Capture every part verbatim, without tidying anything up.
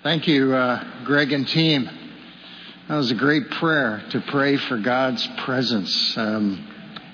Thank you, uh, Greg and team. That was a great prayer to pray for God's presence. Um,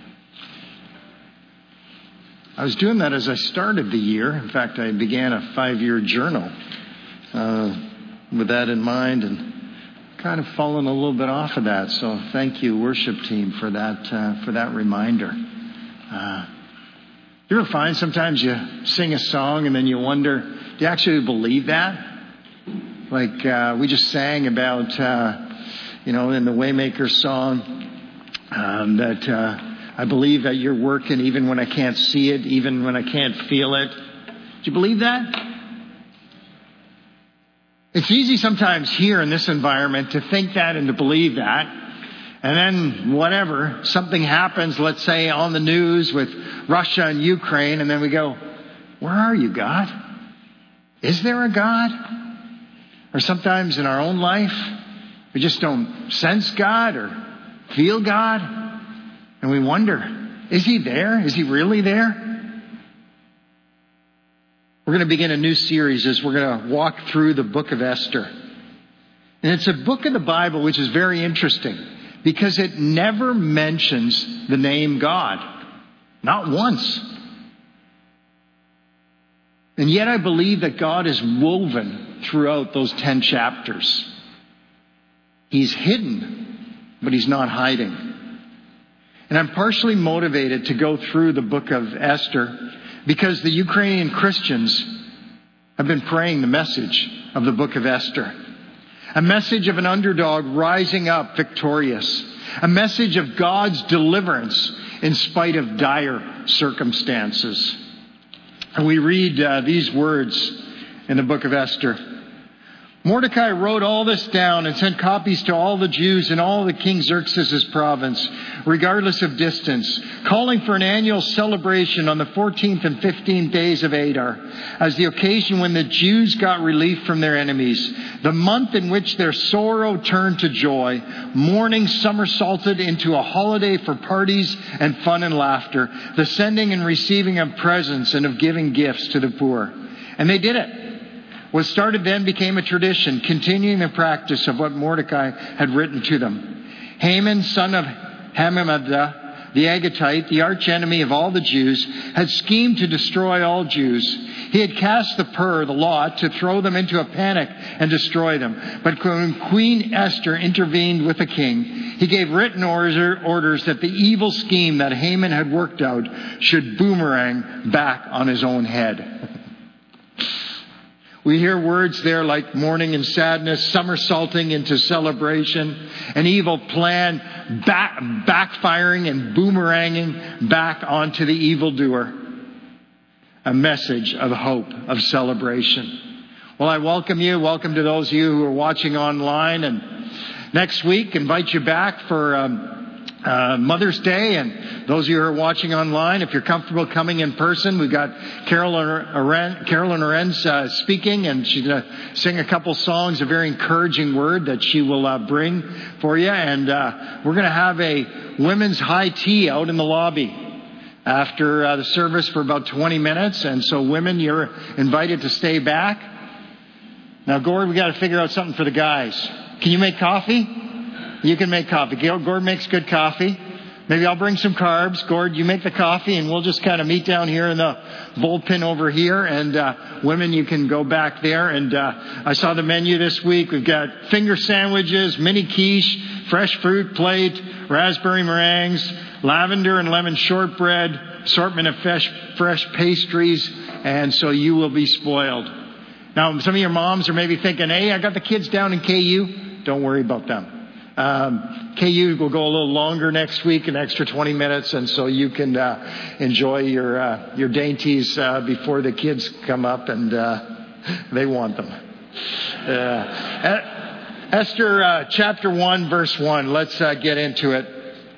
I was doing that as I started the year. In fact, I began a five-year journal uh, with that in mind and kind of fallen a little bit off of that. So thank you, worship team, for that uh, for that reminder. Uh, you ever find sometimes you sing a song and then you wonder, do you actually believe that? Like uh, we just sang about, uh, you know, in the Waymaker song, um, that uh, I believe that you're working even when I can't see it, even when I can't feel it. Do you believe that? It's easy sometimes here in this environment to think that and to believe that. And then whatever, something happens, let's say on the news with Russia and Ukraine, and then we go, where are you, God? Is there a God? Or sometimes in our own life, we just don't sense God or feel God. And we wonder, is he there? Is he really there? We're going to begin a new series as we're going to walk through the book of Esther. And it's a book of the Bible which is very interesting because it never mentions the name God. Not once. And yet I believe that God is woven throughout those ten chapters. He's hidden, but he's not hiding. And I'm partially motivated to go through the book of Esther because the Ukrainian Christians have been praying the message of the book of Esther. A message of an underdog rising up victorious. A message of God's deliverance in spite of dire circumstances. And we read uh, these words in the book of Esther. Mordecai wrote all this down and sent copies to all the Jews in all the King Xerxes' province, regardless of distance, calling for an annual celebration on the fourteenth and fifteenth days of Adar, as the occasion when the Jews got relief from their enemies, the month in which their sorrow turned to joy, mourning somersaulted into a holiday for parties and fun and laughter, the sending and receiving of presents and of giving gifts to the poor. And they did it. What started then became a tradition, continuing the practice of what Mordecai had written to them. Haman, son of Hammedatha, the Agagite, the archenemy of all the Jews, had schemed to destroy all Jews. He had cast the pur, the lot, to throw them into a panic and destroy them. But when Queen Esther intervened with the king, he gave written order, orders that the evil scheme that Haman had worked out should boomerang back on his own head. We hear words there like mourning and sadness, somersaulting into celebration, an evil plan back, backfiring and boomeranging back onto the evildoer. A message of hope, of celebration. Well, I welcome you. Welcome to those of you who are watching online. And next week, invite you back for um, uh, Mother's Day. And those of you who are watching online, if you're comfortable coming in person, we've got Carolyn Arenz, Carolyn Arenz uh, speaking, and she's going to sing a couple songs, a very encouraging word that she will uh, bring for you. And uh, we're going to have a women's high tea out in the lobby after uh, the service for about twenty minutes. And so women, you're invited to stay back. Now, Gord, we got to figure out something for the guys. Can you make coffee? You can make coffee. Gord makes good coffee. Maybe I'll bring some carbs. Gord, you make the coffee, and we'll just kind of meet down here in the bullpen over here. And uh, women, you can go back there. And uh, I saw the menu this week. We've got finger sandwiches, mini quiche, fresh fruit plate, raspberry meringues, lavender and lemon shortbread, assortment of fresh, fresh pastries. And so you will be spoiled. Now, some of your moms are maybe thinking, hey, I got the kids down in K U. Don't worry about them. Um, K U will go a little longer next week, an extra twenty minutes, and so you can uh, enjoy your uh, your dainties uh, before the kids come up and uh, they want them. Uh, Esther uh, chapter one, verse one. Let's uh, get into it.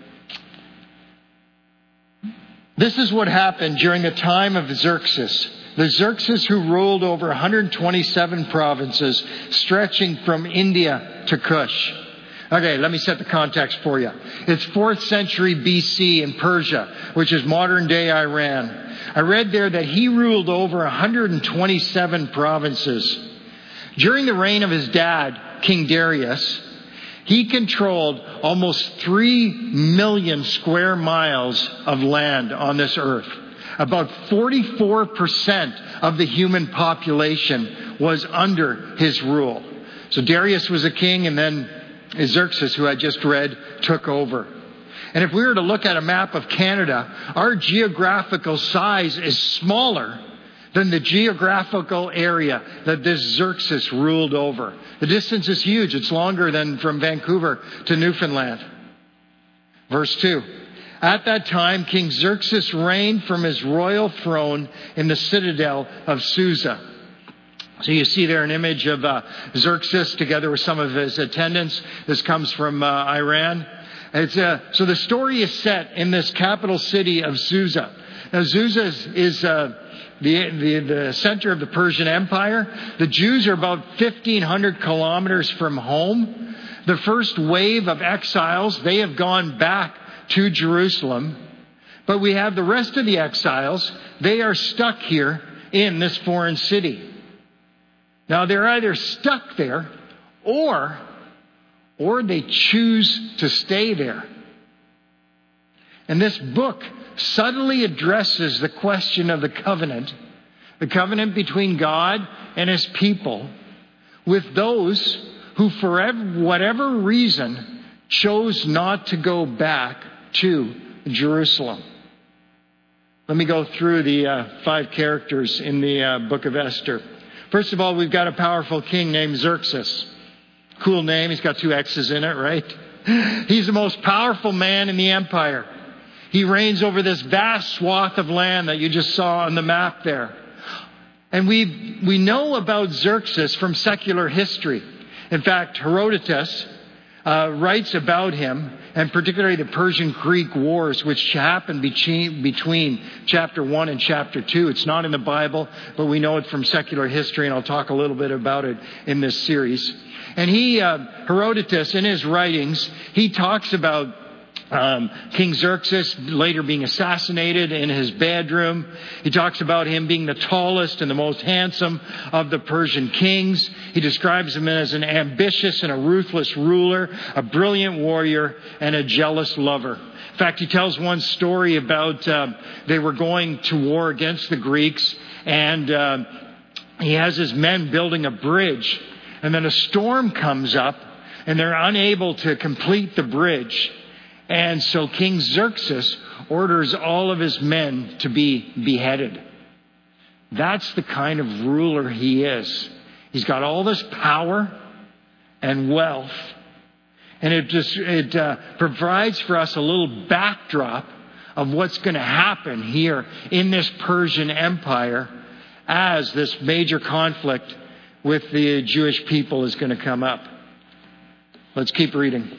This is what happened during the time of Xerxes. The Xerxes who ruled over one hundred twenty-seven provinces, stretching from India to Kush. Okay, let me set the context for you. It's fourth century B C in Persia, which is modern day Iran. I read there that he ruled over one hundred twenty-seven provinces. During the reign of his dad, King Darius, he controlled almost three million square miles of land on this earth. About forty-four percent of the human population was under his rule. So Darius was a king, and then Xerxes, who I just read, took over. And if we were to look at a map of Canada, our geographical size is smaller than the geographical area that this Xerxes ruled over. The distance is huge. It's longer than from Vancouver to Newfoundland. Verse two. At that time, King Xerxes reigned from his royal throne in the citadel of Susa. So you see there an image of uh, Xerxes together with some of his attendants. This comes from uh, Iran. It's, uh, so the story is set in this capital city of Susa. Now Susa is, is uh, the, the, the center of the Persian Empire. The Jews are about fifteen hundred kilometers from home. The first wave of exiles, they have gone back to Jerusalem. But we have the rest of the exiles. They are stuck here in this foreign city. Now they're either stuck there or, or they choose to stay there. And this book subtly addresses the question of the covenant, the covenant between God and his people, with those who for whatever reason chose not to go back to Jerusalem. Let me go through the uh, five characters in the uh, book of Esther. First of all, we've got a powerful king named Xerxes. Cool name. He's got two X's in it, right? He's the most powerful man in the empire. He reigns over this vast swath of land that you just saw on the map there. And we we know about Xerxes from secular history. In fact, Herodotus uh, writes about him, and particularly the Persian-Greek Wars, which happened between, between chapter one and chapter two. It's not in the Bible, but we know it from secular history, and I'll talk a little bit about it in this series. And he, uh, Herodotus, in his writings, he talks about Um, King Xerxes later being assassinated in his bedroom. He talks about him being the tallest and the most handsome of the Persian kings. He describes him as an ambitious and a ruthless ruler, a brilliant warrior, and a jealous lover. In fact, he tells one story about uh, they were going to war against the Greeks, and uh, he has his men building a bridge, and then a storm comes up, and they're unable to complete the bridge. And so King Xerxes orders all of his men to be beheaded. That's the kind of ruler he is. He's got all this power and wealth. And it just it uh, provides for us a little backdrop of what's going to happen here in this Persian Empire as this major conflict with the Jewish people is going to come up. Let's keep reading.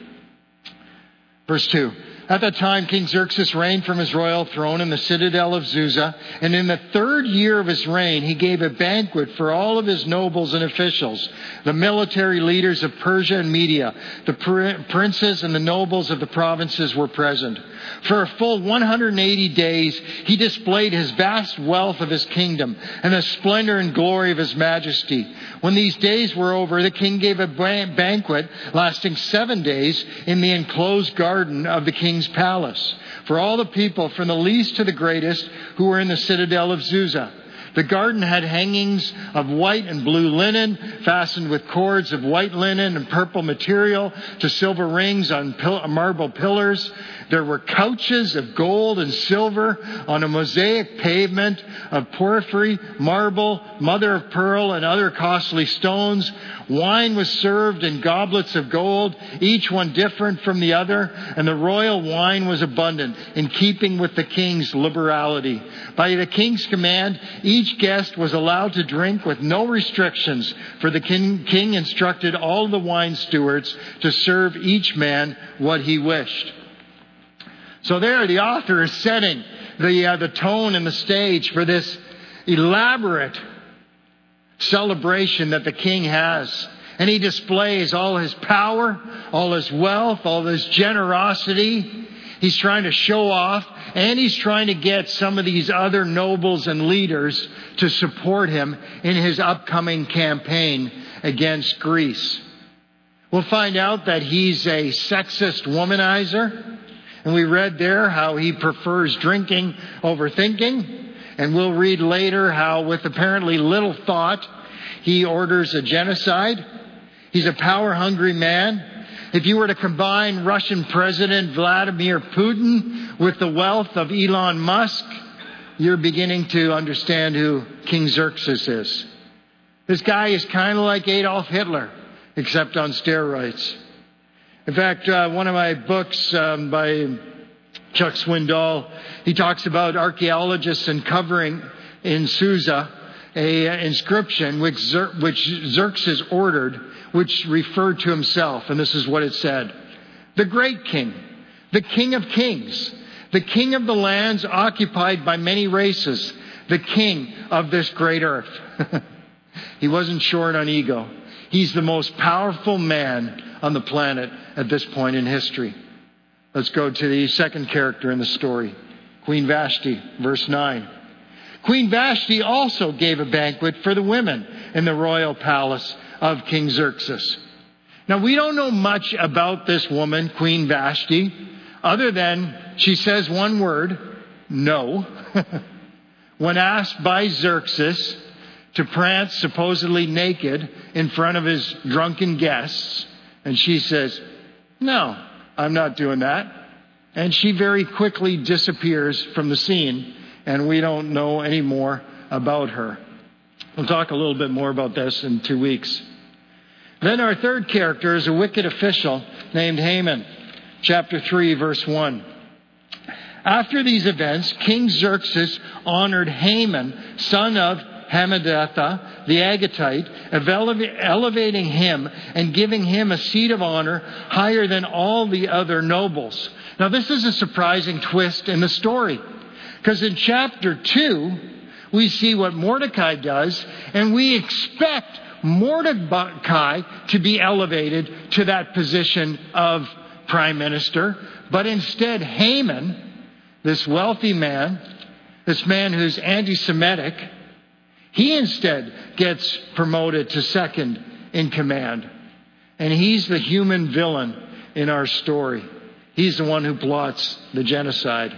Verse two. At that time, King Xerxes reigned from his royal throne in the citadel of Susa. And in the third year of his reign, he gave a banquet for all of his nobles and officials, the military leaders of Persia and Media. The princes and the nobles of the provinces were present. For a full one hundred eighty days, he displayed his vast wealth of his kingdom and the splendor and glory of his majesty. When these days were over, the king gave a banquet lasting seven days in the enclosed garden of the king's palace for all the people, from the least to the greatest, who were in the citadel of Susa. The garden had hangings of white and blue linen, fastened with cords of white linen and purple material to silver rings on pil- marble pillars. There were couches of gold and silver on a mosaic pavement of porphyry, marble, mother of pearl, and other costly stones. Wine was served in goblets of gold, each one different from the other, and the royal wine was abundant, in keeping with the king's liberality. By the king's command, each guest was allowed to drink with no restrictions, for the king, king instructed all the wine stewards to serve each man what he wished. So there, the author is setting the uh, the tone and the stage for this elaborate celebration that the king has. And he displays all his power, all his wealth, all his generosity. He's trying to show off, and he's trying to get some of these other nobles and leaders to support him in his upcoming campaign against Greece. We'll find out that he's a sexist womanizer. And we read there how he prefers drinking over thinking. And we'll read later how, with apparently little thought, he orders a genocide. He's a power-hungry man. If you were to combine Russian President Vladimir Putin with the wealth of Elon Musk, you're beginning to understand who King Xerxes is. This guy is kind of like Adolf Hitler, except on steroids. In fact, uh, one of my books um, by Chuck Swindoll, he talks about archaeologists uncovering in Susa a uh, inscription which, Xer- which Xerxes ordered, which referred to himself. And this is what it said. The great king, the king of kings, the king of the lands occupied by many races, the king of this great earth. He wasn't short on ego. He's the most powerful man on the planet at this point in history. Let's go to the second character in the story, Queen Vashti, verse nine. Queen Vashti also gave a banquet for the women in the royal palace of King Xerxes. Now, we don't know much about this woman, Queen Vashti, other than she says one word, no. When asked by Xerxes to prance supposedly naked in front of his drunken guests, and she says, no, I'm not doing that. And she very quickly disappears from the scene, and we don't know any more about her. We'll talk a little bit more about this in two weeks. Then our third character is a wicked official named Haman. Chapter three, verse one. After these events, King Xerxes honored Haman, son of Hammedatha, the Agagite, elevating him and giving him a seat of honor higher than all the other nobles. Now, this is a surprising twist in the story, because in chapter two, we see what Mordecai does, and we expect Mordecai to be elevated to that position of prime minister. But instead, Haman, this wealthy man, this man who's anti-Semitic, he instead gets promoted to second in command. And he's the human villain in our story. He's the one who plots the genocide.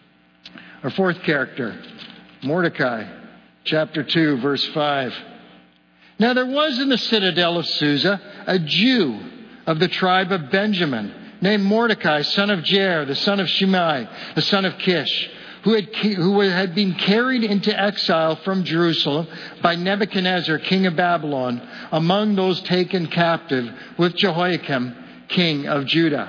Our fourth character, Mordecai, chapter two, verse five. Now there was in the citadel of Susa a Jew of the tribe of Benjamin, named Mordecai, son of Jair, the son of Shimei, the son of Kish, who had, who had been carried into exile from Jerusalem by Nebuchadnezzar, king of Babylon, among those taken captive with Jehoiakim, king of Judah.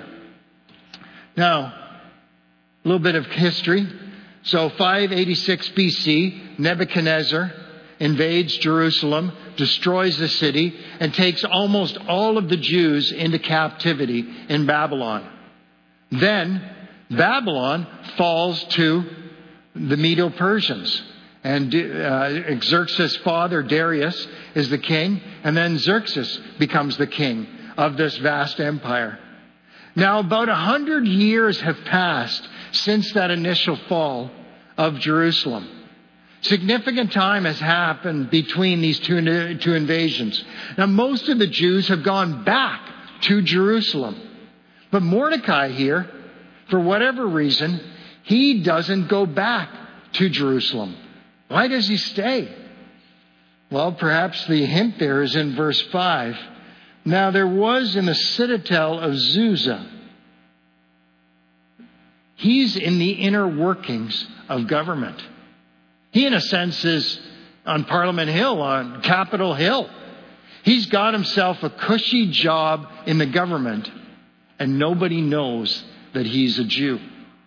Now, a little bit of history. So five eighty-six B C, Nebuchadnezzar invades Jerusalem, destroys the city, and takes almost all of the Jews into captivity in Babylon. Then Babylon falls to the Medo-Persians. And uh, Xerxes' father, Darius, is the king. And then Xerxes becomes the king of this vast empire. Now, about a hundred years have passed since that initial fall of Jerusalem. Significant time has happened between these two, two invasions. Now, most of the Jews have gone back to Jerusalem. But Mordecai here, for whatever reason, he doesn't go back to Jerusalem. Why does he stay? Well, perhaps the hint there is in verse five. Now, there was in the citadel of Susa. He's in the inner workings of government. He, in a sense, is on Parliament Hill, on Capitol Hill. He's got himself a cushy job in the government, and nobody knows that he's a Jew.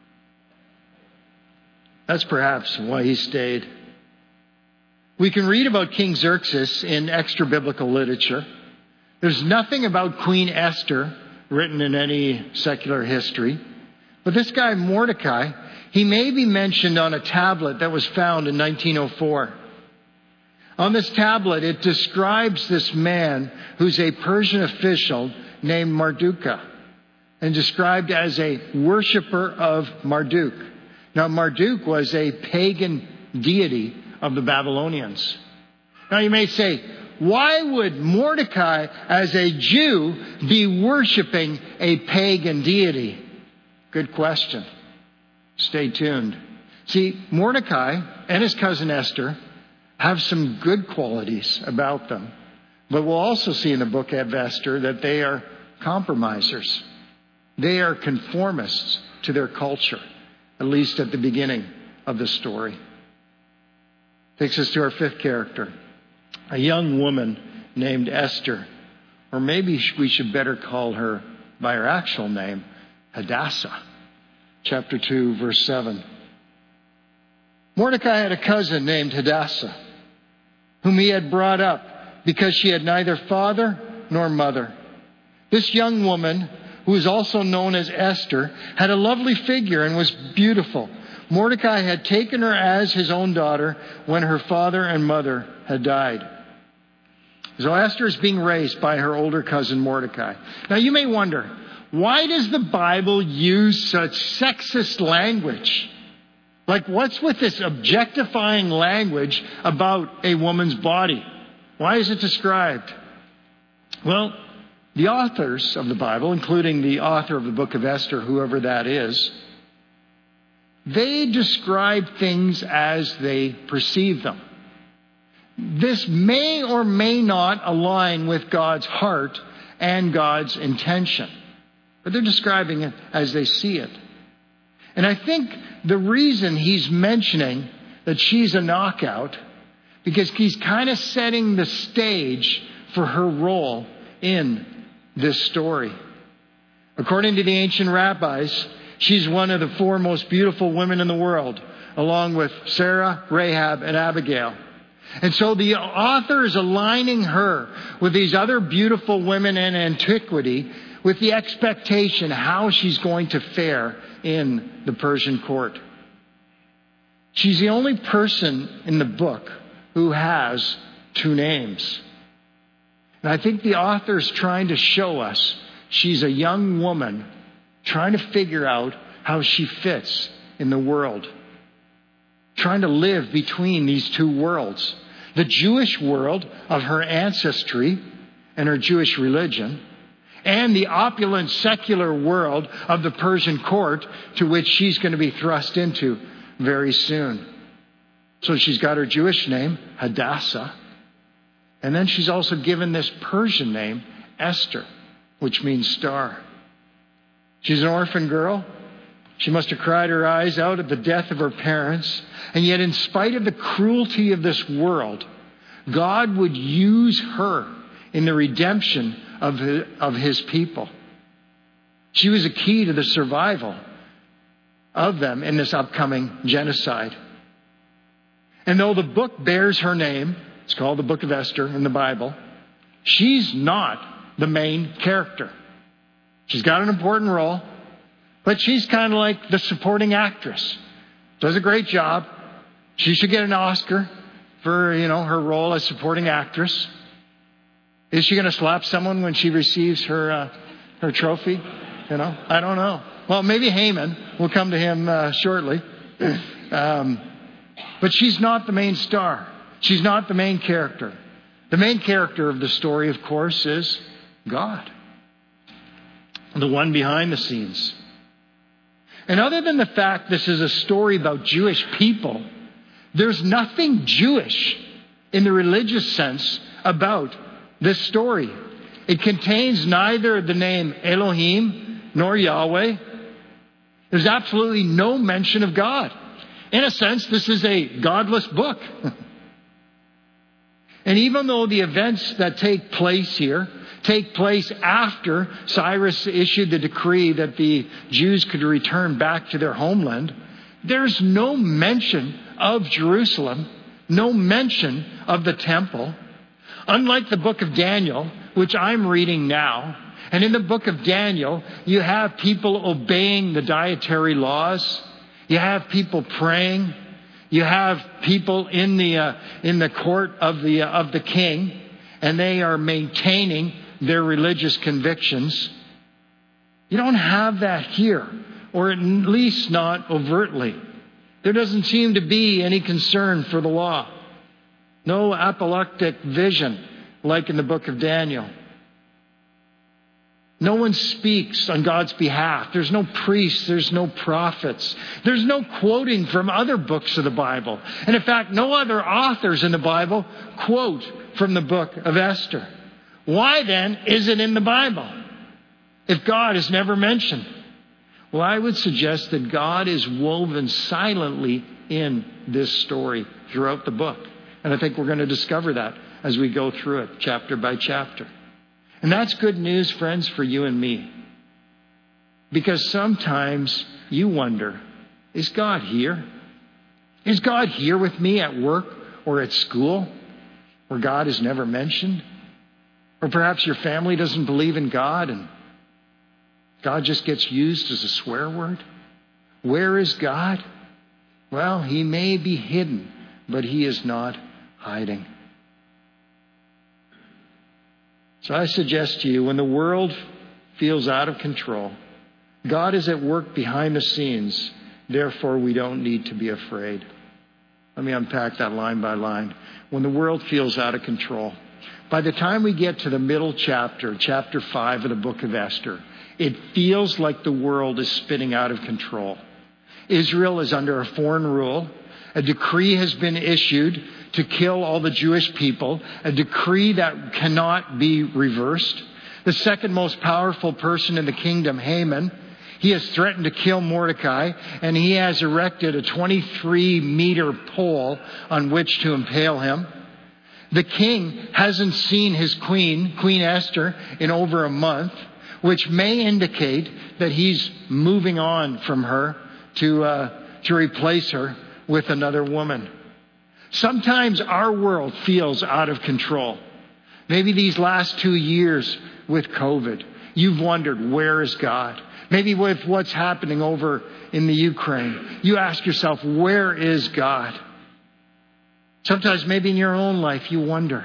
That's perhaps why he stayed. We can read about King Xerxes in extra-biblical literature. There's nothing about Queen Esther written in any secular history. But this guy, Mordecai, he may be mentioned on a tablet that was found in nineteen oh four. On this tablet, it describes this man who's a Persian official named Mardukah. and described as a worshiper of Marduk. Now, Marduk was a pagan deity of the Babylonians. Now, you may say, why would Mordecai, as a Jew, be worshiping a pagan deity? Good question. Stay tuned. See, Mordecai and his cousin Esther have some good qualities about them. But we'll also see in the book of Esther that they are compromisers. They are conformists to their culture, at least at the beginning of the story. Takes us to our fifth character, a young woman named Esther. Or maybe we should better call her by her actual name, Hadassah. Chapter two, verse seven. Mordecai had a cousin named Hadassah, whom he had brought up because she had neither father nor mother. This young woman, who is also known as Esther, had a lovely figure and was beautiful. Mordecai had taken her as his own daughter when her father and mother had died. So Esther is being raised by her older cousin Mordecai. Now you may wonder, why does the Bible use such sexist language? Like, what's with this objectifying language about a woman's body? Why is it described? Well, the authors of the Bible, including the author of the book of Esther, whoever that is, they describe things as they perceive them. This may or may not align with God's heart and God's intention, but they're describing it as they see it. And I think the reason he's mentioning that she's a knockout, because he's kind of setting the stage for her role in this story. According to the ancient rabbis, she's one of the four most beautiful women in the world, along with Sarah, Rahab, and Abigail. And so the author is aligning her with these other beautiful women in antiquity with the expectation how she's going to fare in the Persian court. She's the only person in the book who has two names. And I think the author is trying to show us she's a young woman trying to figure out how she fits in the world. Trying to live between these two worlds. The Jewish world of her ancestry and her Jewish religion, and the opulent secular world of the Persian court to which she's going to be thrust into very soon. So she's got her Jewish name, Hadassah. And then she's also given this Persian name, Esther, which means star. She's an orphan girl. She must have cried her eyes out at the death of her parents. And yet, in spite of the cruelty of this world, God would use her in the redemption of his, of his people. She was a key to the survival of them in this upcoming genocide. And though the book bears her name, it's called the Book of Esther in the Bible, she's not the main character. She's got an important role, but she's kind of like the supporting actress. Does a great job. She should get an Oscar for, you know, her role as supporting actress. Is she going to slap someone when she receives her uh, her trophy? You know, I don't know. Well, maybe Haman. We'll come to him uh, shortly. Um, but she's not the main star. She's not the main character. The main character of the story, of course, is God. The one behind the scenes. And other than the fact this is a story about Jewish people, there's nothing Jewish in the religious sense about this story. It contains neither the name Elohim nor Yahweh. There's absolutely no mention of God. In a sense, this is a godless book. And even though the events that take place here take place after Cyrus issued the decree that the Jews could return back to their homeland, there's no mention of Jerusalem, no mention of the temple. Unlike the book of Daniel, which I'm reading now, and in the book of Daniel, you have people obeying the dietary laws. You have people praying. You have people in the uh, in the court of the uh, of the king, and they are maintaining their religious convictions. You don't have that here, or at least not overtly. There doesn't seem to be any concern for the law. No apocalyptic vision like in the book of Daniel. No one speaks on God's behalf. There's no priests. There's no prophets. There's no quoting from other books of the Bible. And in fact, no other authors in the Bible quote from the book of Esther. Why then is it in the Bible if God is never mentioned? Well, I would suggest that God is woven silently in this story throughout the book. And I think we're going to discover that as we go through it chapter by chapter. And that's good news, friends, for you and me. Because sometimes you wonder, is God here? Is God here with me at work or at school where God is never mentioned? Or perhaps your family doesn't believe in God and God just gets used as a swear word? Where is God? Well, He may be hidden, but He is not hiding. So I suggest to you, when the world feels out of control, God is at work behind the scenes. Therefore, we don't need to be afraid. Let me unpack that line by line. When the world feels out of control, by the time we get to the middle chapter, chapter five of the book of Esther, it feels like the world is spinning out of control. Israel is under a foreign rule. A decree has been issued to kill all the Jewish people, a decree that cannot be reversed. The second most powerful person in the kingdom, Haman, he has threatened to kill Mordecai, and he has erected a twenty-three meter pole on which to impale him. The king hasn't seen his queen, Queen Esther, in over a month, which may indicate that he's moving on from her to uh, to replace her with another woman. Sometimes our world feels out of control. Maybe these last two years with COVID, you've wondered, where is God? Maybe with what's happening over in the Ukraine, you ask yourself, where is God? Sometimes maybe in your own life you wonder,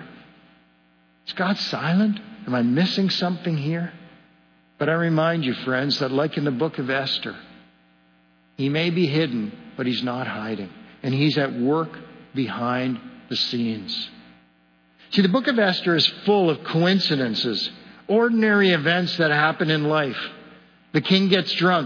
is God silent? Am I missing something here? But I remind you, friends, that like in the book of Esther, He may be hidden, but He's not hiding. And He's at work behind the scenes. See, the book of Esther is full of coincidences, ordinary events that happen in life. The king gets drunk.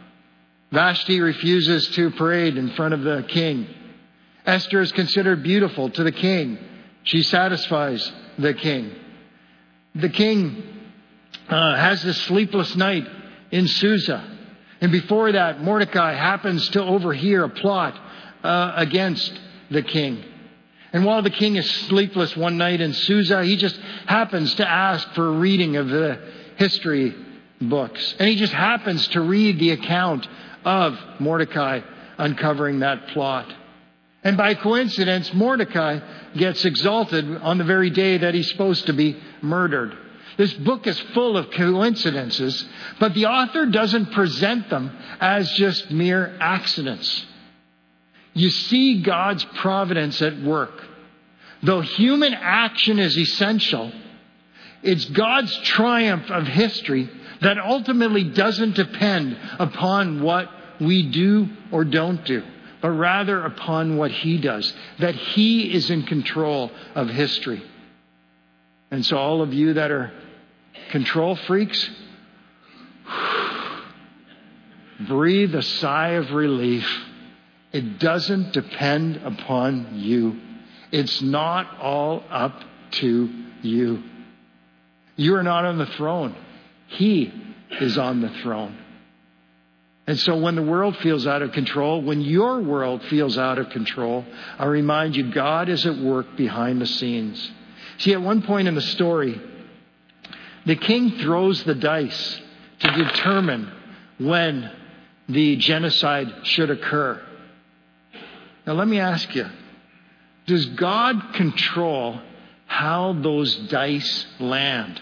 Vashti refuses to parade in front of the king. Esther is considered beautiful to the king. She satisfies the king. The king uh, has this sleepless night in Susa. And before that, Mordecai happens to overhear a plot uh, against the king. And while the king is sleepless one night in Susa, he just happens to ask for a reading of the history books. And he just happens to read the account of Mordecai uncovering that plot. And by coincidence, Mordecai gets exalted on the very day that he's supposed to be murdered. This book is full of coincidences, but the author doesn't present them as just mere accidents. You see God's providence at work. Though human action is essential, it's God's triumph of history that ultimately doesn't depend upon what we do or don't do, but rather upon what He does, that He is in control of history. And so all of you that are control freaks, breathe a sigh of relief. It doesn't depend upon you. It's not all up to you. You are not on the throne. He is on the throne. And so when the world feels out of control, when your world feels out of control, I remind you, God is at work behind the scenes. See, at one point in the story, the king throws the dice to determine when the genocide should occur. Now let me ask you, does God control how those dice land?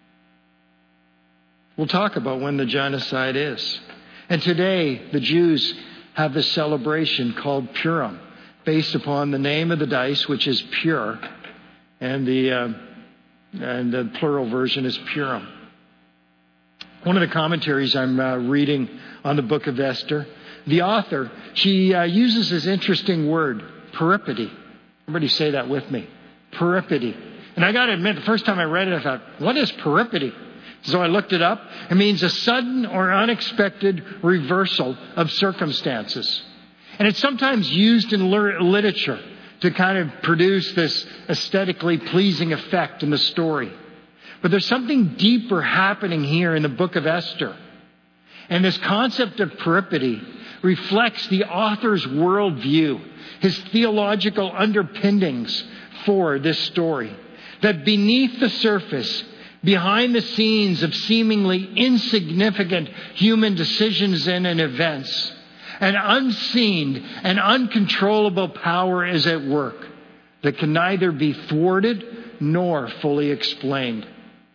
We'll talk about when the genocide is. And today, the Jews have this celebration called Purim, based upon the name of the dice, which is pure, and the uh, and the plural version is Purim. one of the commentaries I'm uh, reading on the book of Esther, the author, she uh, uses this interesting word, peripety. Everybody say that with me. Peripety. And I got to admit, the first time I read it, I thought, what is peripety? So I looked it up. It means a sudden or unexpected reversal of circumstances. And it's sometimes used in literature to kind of produce this aesthetically pleasing effect in the story. But there's something deeper happening here in the book of Esther. And this concept of peripety reflects the author's worldview, his theological underpinnings for this story. That beneath the surface, behind the scenes of seemingly insignificant human decisions and events, an unseen and uncontrollable power is at work that can neither be thwarted nor fully explained.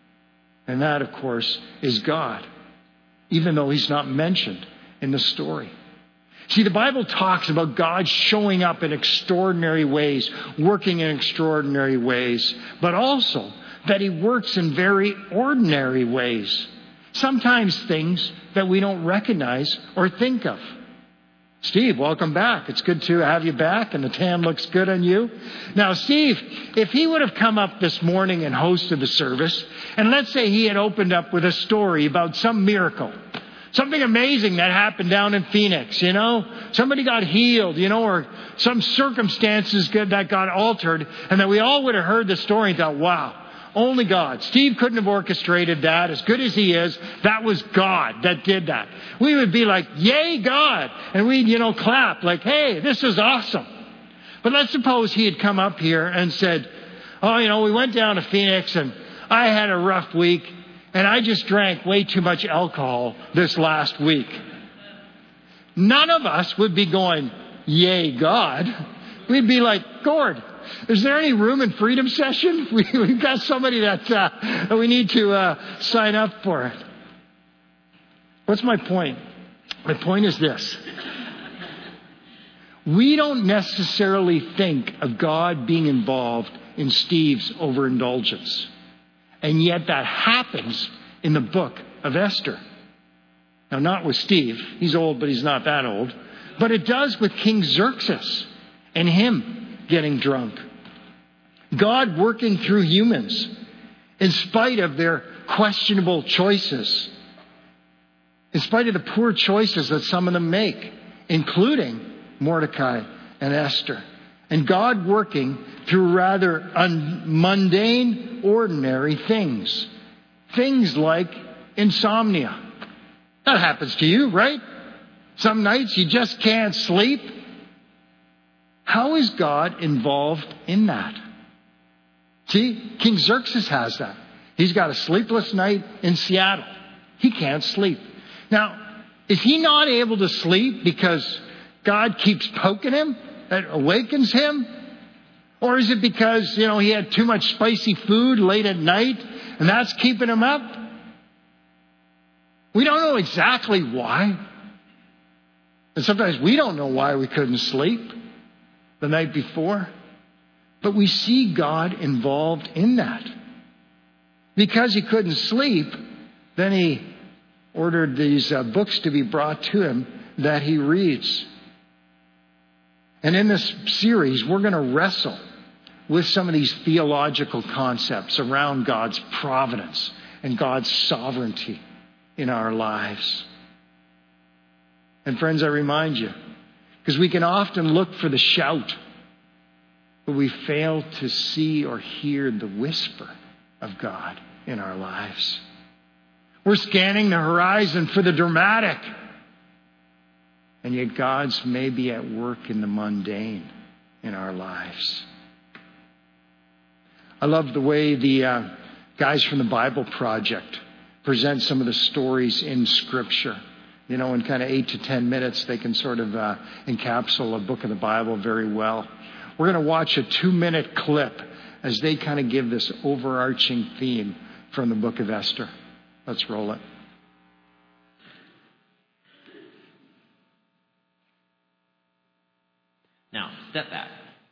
And that, of course, is God, even though he's not mentioned in the story. See, the Bible talks about God showing up in extraordinary ways, working in extraordinary ways, but also that he works in very ordinary ways. Sometimes things that we don't recognize or think of. Steve, welcome back. It's good to have you back, and the tan looks good on you. Now, Steve, if he would have come up this morning and hosted the service, and let's say he had opened up with a story about some miracle, something amazing that happened down in Phoenix, you know, somebody got healed, you know, or some circumstances that got altered, and that we all would have heard the story and thought, wow, only God. Steve couldn't have orchestrated that. As good as he is, that was God that did that. We would be like, yay, God. And we'd, you know, clap like, hey, this is awesome. But let's suppose he had come up here and said, oh, you know, we went down to Phoenix and I had a rough week and I just drank way too much alcohol this last week. None of us would be going, yay, God. We'd be like, Gord, is there any room in Freedom Session? We, we've got somebody that, uh, that we need to uh, sign up for it. What's my point? My point is this. We don't necessarily think of God being involved in Steve's overindulgence. And yet that happens in the book of Esther. Now, not with Steve. He's old, but he's not that old. But it does with King Xerxes and him getting drunk. God working through humans in spite of their questionable choices. In spite of the poor choices that some of them make, including Mordecai and Esther. And God working through rather un- mundane, ordinary things. Things like insomnia. That happens to you, right? Some nights you just can't sleep. How is God involved in that? See, King Xerxes has that. He's got a sleepless night in Seattle. He can't sleep. Now, is he not able to sleep because God keeps poking him? That awakens him? Or is it because, you know, he had too much spicy food late at night and that's keeping him up? We don't know exactly why. And sometimes we don't know why we couldn't sleep the night before. But we see God involved in that. Because he couldn't sleep, then he ordered these uh, books to be brought to him that he reads. And in this series, we're going to wrestle with some of these theological concepts around God's providence and God's sovereignty in our lives. And friends, I remind you, because we can often look for the shout, but we fail to see or hear the whisper of God in our lives. We're scanning the horizon for the dramatic. And yet God's maybe at work in the mundane in our lives. I love the way the uh, guys from the Bible Project present some of the stories in Scripture. You know, in kind of eight to ten minutes, they can sort of uh, encapsulate a book of the Bible very well. We're going to watch a two-minute clip as they kind of give this overarching theme from the book of Esther. Let's roll it. Now, step back.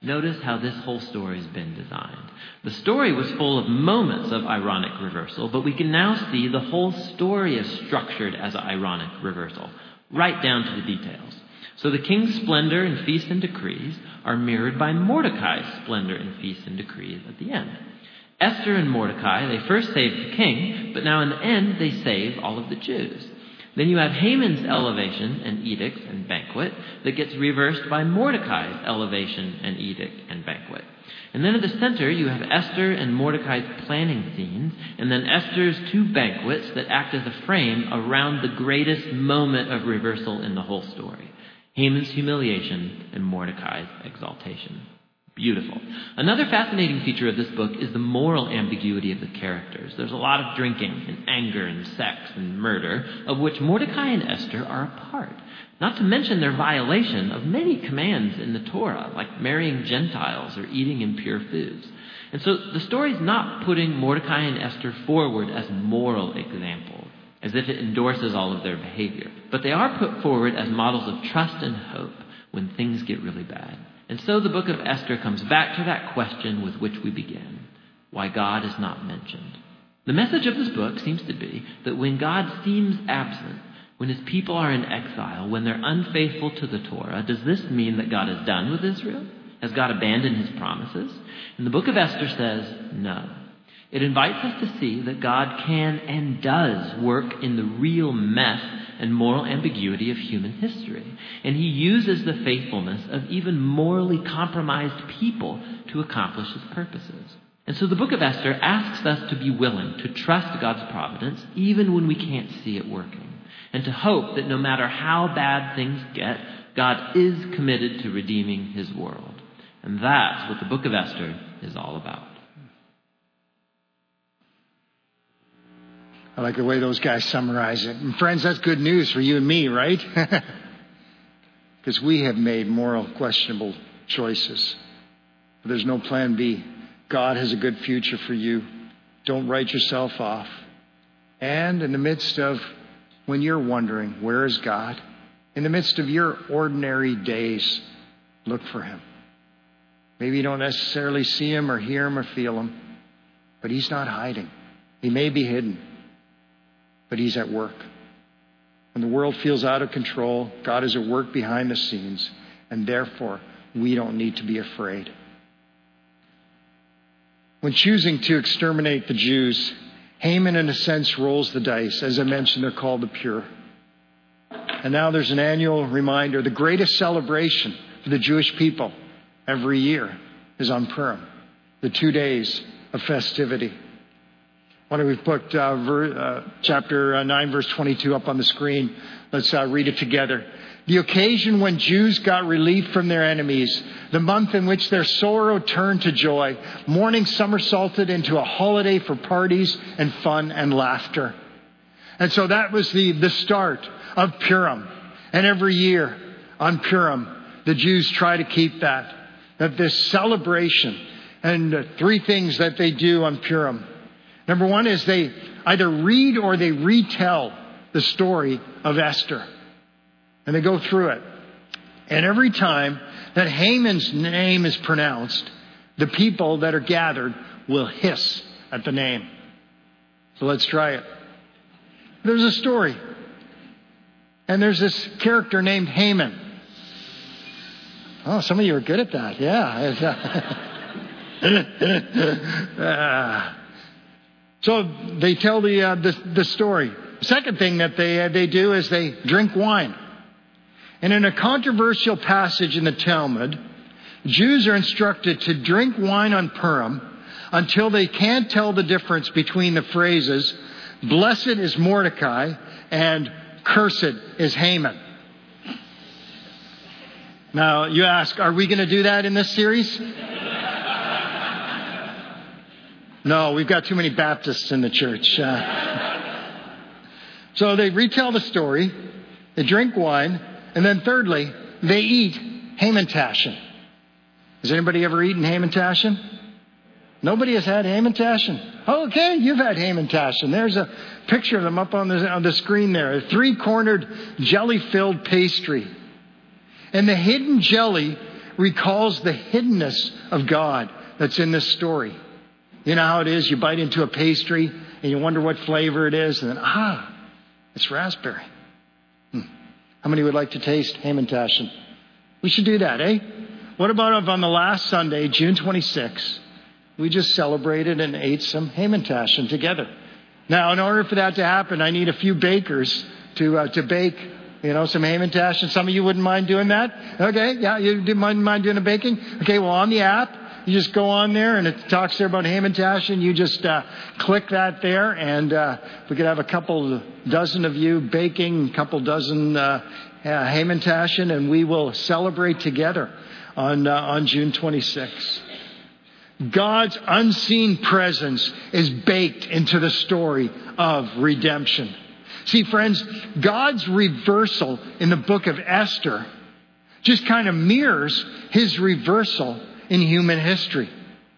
Notice how this whole story has been designed. The story was full of moments of ironic reversal, but we can now see the whole story is structured as an ironic reversal, right down to the details. So the king's splendor and feasts and decrees are mirrored by Mordecai's splendor and feasts and decrees at the end. Esther and Mordecai, they first saved the king, but now in the end they save all of the Jews. Then you have Haman's elevation and edict and banquet that gets reversed by Mordecai's elevation and edict and banquet. And then at the center, you have Esther and Mordecai's planning scenes, and then Esther's two banquets that act as a frame around the greatest moment of reversal in the whole story. Haman's humiliation and Mordecai's exaltation. Beautiful. Another fascinating feature of this book is the moral ambiguity of the characters. There's a lot of drinking and anger and sex and murder, of which Mordecai and Esther are a part. Not to mention their violation of many commands in the Torah, like marrying Gentiles or eating impure foods. And so the story's not putting Mordecai and Esther forward as moral examples, as if it endorses all of their behavior. But they are put forward as models of trust and hope when things get really bad. And so the book of Esther comes back to that question with which we began: why God is not mentioned. The message of this book seems to be that when God seems absent, when his people are in exile, when they're unfaithful to the Torah, does this mean that God is done with Israel? Has God abandoned his promises? And the book of Esther says no. It invites us to see that God can and does work in the real mess and moral ambiguity of human history. And he uses the faithfulness of even morally compromised people to accomplish his purposes. And so the book of Esther asks us to be willing to trust God's providence even when we can't see it working, and to hope that no matter how bad things get, God is committed to redeeming his world. And that's what the book of Esther is all about. I like the way those guys summarize it. And friends, that's good news for you and me, right? Because we have made moral questionable choices. But there's no plan B. God has a good future for you. Don't write yourself off. And in the midst of when you're wondering, where is God? In the midst of your ordinary days, look for him. Maybe you don't necessarily see him or hear him or feel him, but he's not hiding. He may be hidden, but he's at work. When the world feels out of control, God is at work behind the scenes, and therefore we don't need to be afraid. When choosing to exterminate the Jews, Haman, in a sense, rolls the dice. As I mentioned, they're called the pure. And now there's an annual reminder. The greatest celebration for the Jewish people every year is on Purim, the two days of festivity. Why don't we put uh, ver, uh, chapter nine, verse twenty-two up on the screen. Let's uh, read it together. The occasion when Jews got relief from their enemies, the month in which their sorrow turned to joy, mourning somersaulted into a holiday for parties and fun and laughter. And so that was the, the start of Purim. And every year on Purim, the Jews try to keep that. That this celebration, and uh, three things that they do on Purim. Number one is they either read or they retell the story of Esther. And they go through it. And every time that Haman's name is pronounced, the people that are gathered will hiss at the name. So let's try it. There's a story. And there's this character named Haman. Oh, some of you are good at that. Yeah. uh, so they tell the, uh, the the story. The second thing that they uh, they do is they drink wine. And in a controversial passage in the Talmud, Jews are instructed to drink wine on Purim until they can't tell the difference between the phrases, "Blessed is Mordecai" and "Cursed is Haman." Now, you ask, are we going to do that in this series? No, we've got too many Baptists in the church. Uh, so they retell the story, they drink wine, and then thirdly, they eat Hamantashen. Has anybody ever eaten Hamantashen? Nobody has had Hamantashen? Oh, okay, you've had Hamantashen. There's a picture of them up on the, on the screen there. A three-cornered jelly-filled pastry. And the hidden jelly recalls the hiddenness of God that's in this story. You know how it is? You bite into a pastry and you wonder what flavor it is. And then, ah, it's raspberry. Hmm. How many would like to taste Hamantashen? We should do that, eh? What about if on the last Sunday, June twenty-sixth, we just celebrated and ate some Hamantashen together? Now, in order for that to happen, I need a few bakers to uh, to bake, you know, some Hamantashen. Some of you wouldn't mind doing that? Okay, yeah, you didn't mind, mind doing the baking? Okay, well, on the app, you just go on there and it talks there about Hamantashen. You just uh, click that there, and uh, we could have a couple dozen of you baking, a couple dozen uh, uh, Hamantashen, and we will celebrate together on uh, on June twenty-sixth. God's unseen presence is baked into the story of redemption. See, friends, God's reversal in the book of Esther just kind of mirrors his reversal in human history.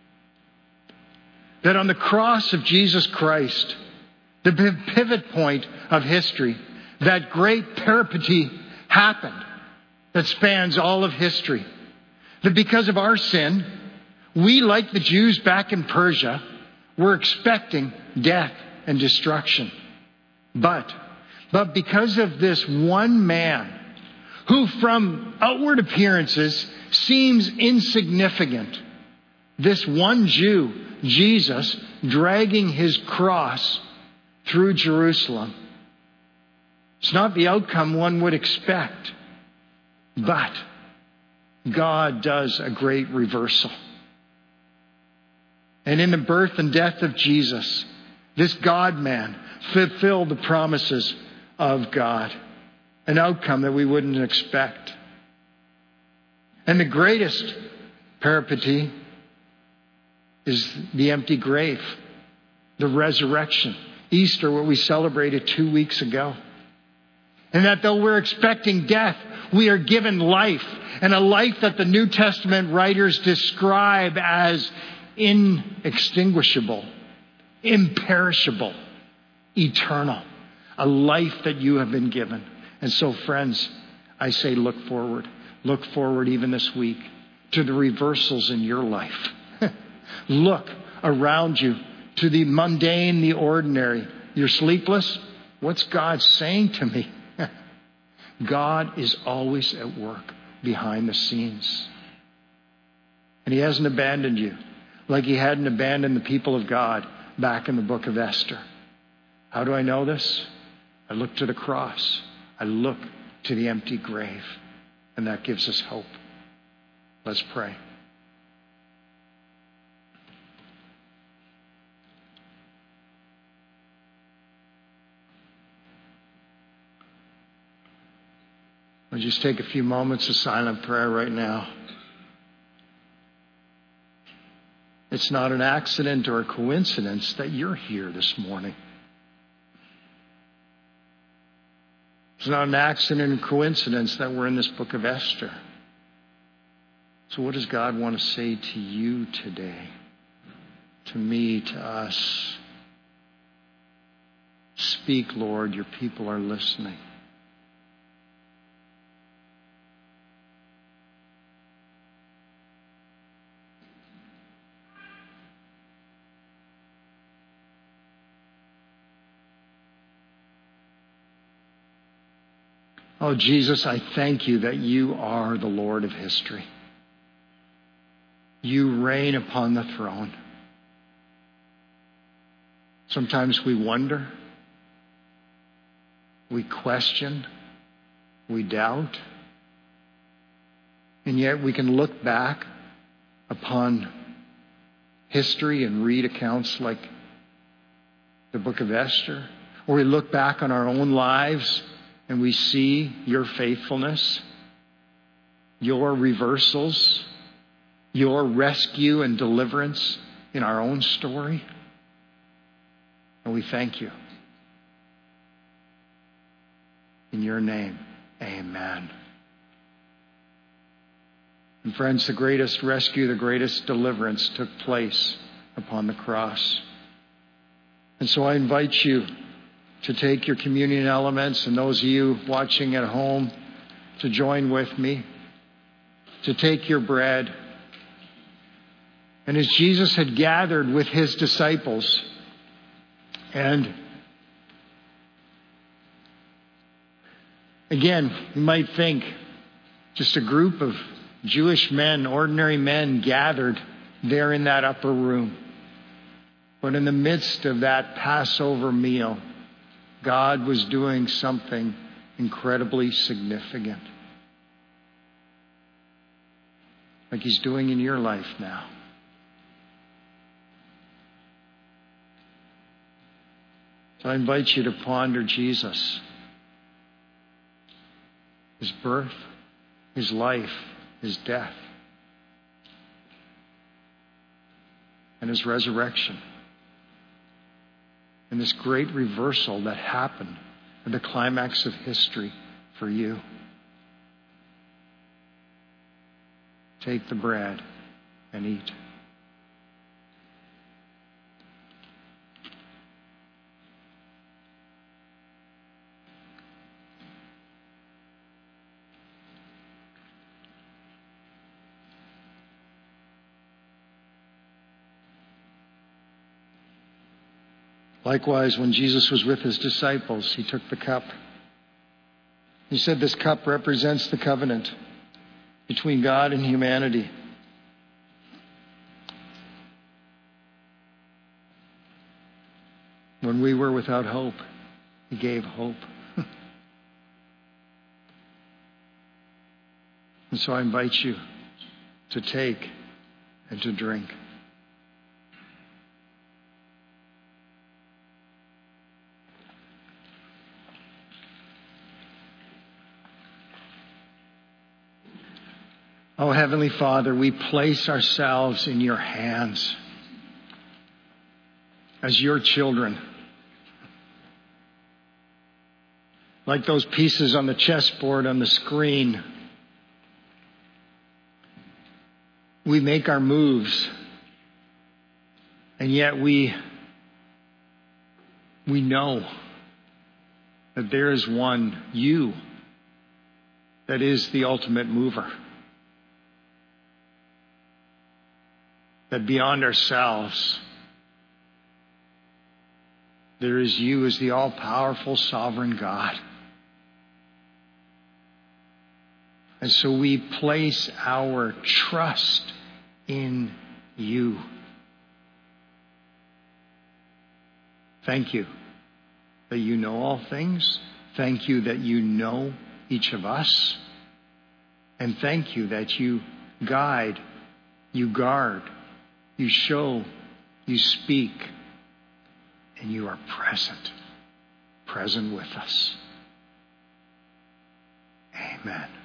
That on the cross of Jesus Christ, the pivot point of history, that great peripety happened that spans all of history. That because of our sin, we, like the Jews back in Persia, were expecting death and destruction. But, but because of this one man, who from outward appearances seems insignificant, this one Jew, Jesus, dragging his cross through Jerusalem, it's not the outcome one would expect. But God does a great reversal. And in the birth and death of Jesus, this God-man fulfilled the promises of God. An outcome that we wouldn't expect. And the greatest peripety is the empty grave. The resurrection. Easter, what we celebrated two weeks ago. And that though we're expecting death, we are given life. And a life that the New Testament writers describe as inextinguishable, imperishable, eternal. A life that you have been given. And so, friends, I say look forward. Look forward even this week to the reversals in your life. Look around you to the mundane, the ordinary. You're sleepless? What's God saying to me? God is always at work behind the scenes. And he hasn't abandoned you like he hadn't abandoned the people of God back in the book of Esther. How do I know this? I look to the cross. I look to the empty grave. And that gives us hope. Let's pray. I'll just take a few moments of silent prayer right now. It's not an accident or a coincidence that you're here this morning. It's not an accident or coincidence that we're in this book of Esther. So what does God want to say to you today? To me, to us? Speak, Lord, your people are listening. Oh, Jesus, I thank you that you are the Lord of history. You reign upon the throne. Sometimes we wonder, we question, we doubt, and yet we can look back upon history and read accounts like the book of Esther, or we look back on our own lives and we see your faithfulness, your reversals, your rescue and deliverance in our own story. And we thank you. In your name, amen. And friends, the greatest rescue, the greatest deliverance took place upon the cross. And so I invite you to take your communion elements, and those of you watching at home to join with me. to take your bread. And as Jesus had gathered with his disciples, and again, you might think just a group of Jewish men, ordinary men, gathered there in that upper room. But in the midst of that Passover meal, God was doing something incredibly significant. Like he's doing in your life now. So I invite you to ponder Jesus. His birth, his life, his death, and his resurrection. And this great reversal that happened at the climax of history for you. Take the bread and eat. Likewise, when Jesus was with his disciples, he took the cup. He said this cup represents the covenant between God and humanity. When we were without hope, he gave hope. And so I invite you to take and to drink. Oh, Heavenly Father, we place ourselves in your hands as your children. Like those pieces on the chessboard on the screen, we make our moves, and yet we, we know that there is one, you, that is the ultimate mover. That beyond ourselves, there is you as the all-powerful sovereign God. And so we place our trust in you. Thank you that you know all things. Thank you that you know each of us. And thank you that you guide, you guard, you show, you speak, and you are present, present with us. Amen.